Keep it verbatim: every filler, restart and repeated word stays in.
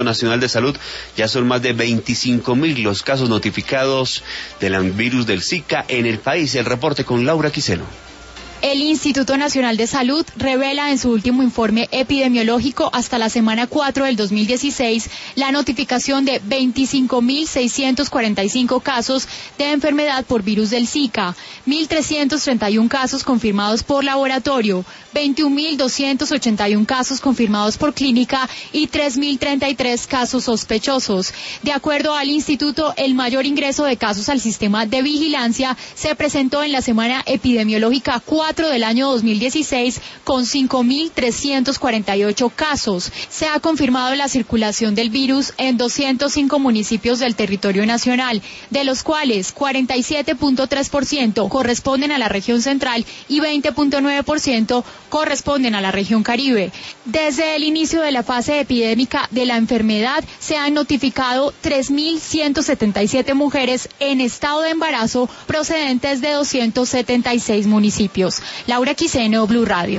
Nacional de Salud, ya son más de veinticinco mil los casos notificados del virus del Zika en el país. El reporte con Laura Quiseno. El Instituto Nacional de Salud revela en su último informe epidemiológico hasta la semana cuatro del dos mil dieciséis la notificación de veinticinco mil seiscientos cuarenta y cinco casos de enfermedad por virus del Zika, mil trescientos treinta y uno casos confirmados por laboratorio, veintiún mil doscientos ochenta y uno casos confirmados por clínica y tres mil treinta y tres casos sospechosos. De acuerdo al instituto, el mayor ingreso de casos al sistema de vigilancia se presentó en la semana epidemiológica cuatro del año dos mil dieciséis con cinco mil trescientos cuarenta y ocho casos. Se ha confirmado la circulación del virus en doscientos cinco municipios del territorio nacional, de los cuales cuarenta y siete punto tres por ciento corresponden a la región central y veinte punto nueve por ciento corresponden a la región Caribe. Desde el inicio de la fase epidémica de la enfermedad se han notificado tres mil ciento setenta y siete mujeres en estado de embarazo procedentes de doscientos setenta y seis municipios. Laura Quiseno, Blue Radio.